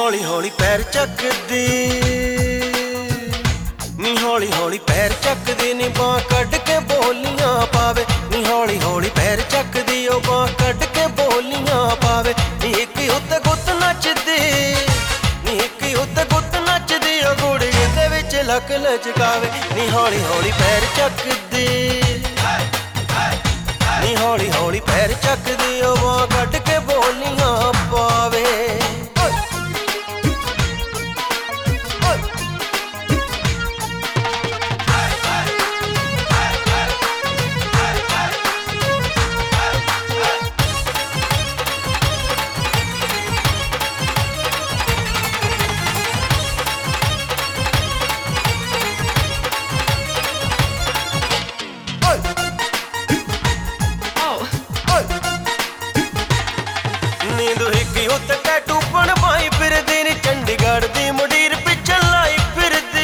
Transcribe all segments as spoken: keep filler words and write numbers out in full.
हौली हौली पैर चकदी नी हौली हौली पैर चकदी नी बां कढ के बोलियां पावे नी हौली हौली पैर चकदी ओ बां कढ के बोलियां पावे नी इक उत्ते गुत्त नचदी नी इक उत्ते गुत्त नचदी ओ गुड़ी दे विच लक लचकावे नी हौली हौली पैर चकदी नी हौली हौली पैर चकदी ओ बां कढ के बोलियां पावे उत्ते टैटू बनवाई फिरदी नी चंडीगढ़ दी मुडीर पिछे लाई फिरदी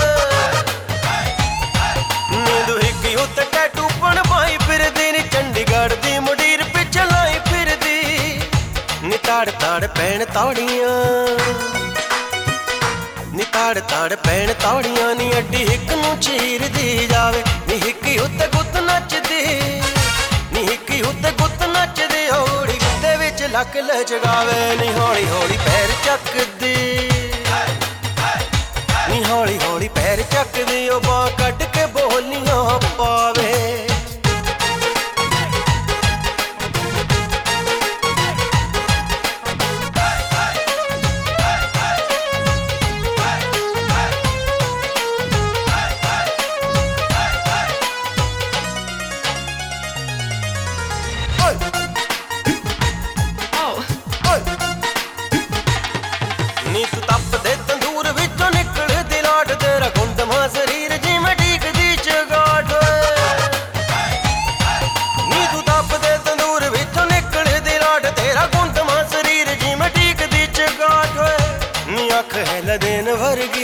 नींदू हिकी उत्ते टैटू बनवाई फिरदी नी चंडीगढ़ दी मुडीर पिछे लाई फिरदी नी ताड़ ताड़ पैण तौड़ियां नी ताड़ ताड़ पैण तौड़ियां नी अड्डी हिक नूं चीरदी जावे नी हिकी उत्ते गुत्त नचदी नी हिकी उत्ते गुत्त नचदी होड़ी लक लचकावे नी हौली हौली पैर चकदी नी हौली हौली पैर चकदी ओ बां कढ के बोलियां पावे नी तू तपदे तंदूर विचों निकलदी लाट तेरा गुंदमा शरीर जिवें ढीकदी चगाट नी तू तपदे तंदूर विचों निकलदी लाट तेरा गुंदमा शरीर जिवें ढीकदी चगाट नी अख है लदेन वर्गी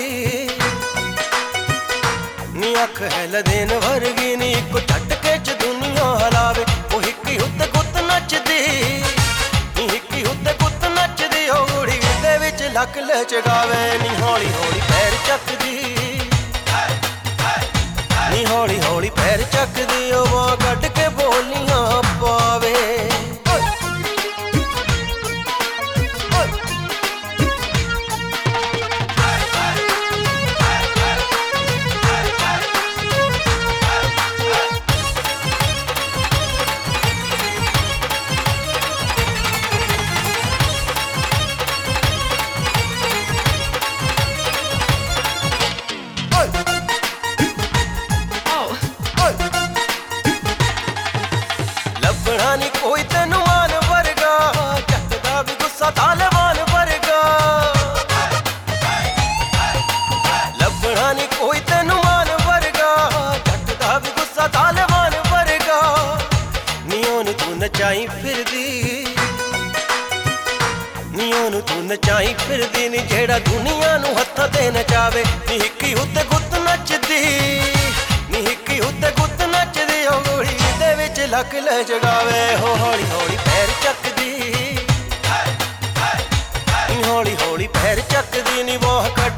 नी अख है लदेन वर्गी नी इक झटके च दुनिया हलावे ओ हिक्की उत्ते गुत्त नचदी नी हिक्की उत्ते गुत्त नचदी होड़ी लक लचकावे नी हौली हौली पैर चकदी नी हौली हौली पैर चकदी ओ बां कढ के बोलियां पावे लभना नी कोई तेनू मान वर्गा चकदा भी गुस्सा तालिबान वर्गा लभना नी कोई तेनू मान वर्गा चकदा भी गुस्सा तालिबान वर्गा नी ओनू तू नचाई फिरदी नी ओनू तू नचाई फिरदी नी जेड़ा दुनिया नू हत्थां ते नचावे नी हिक्की उत्ते गुत्त नचदी नी हिक्की उत्ते गुत्त नचदी ओ गोली दे विच लक लचकावे हो हौली हौली पैर चकदी नी हौली हौली पैर चकदी नी बां कढ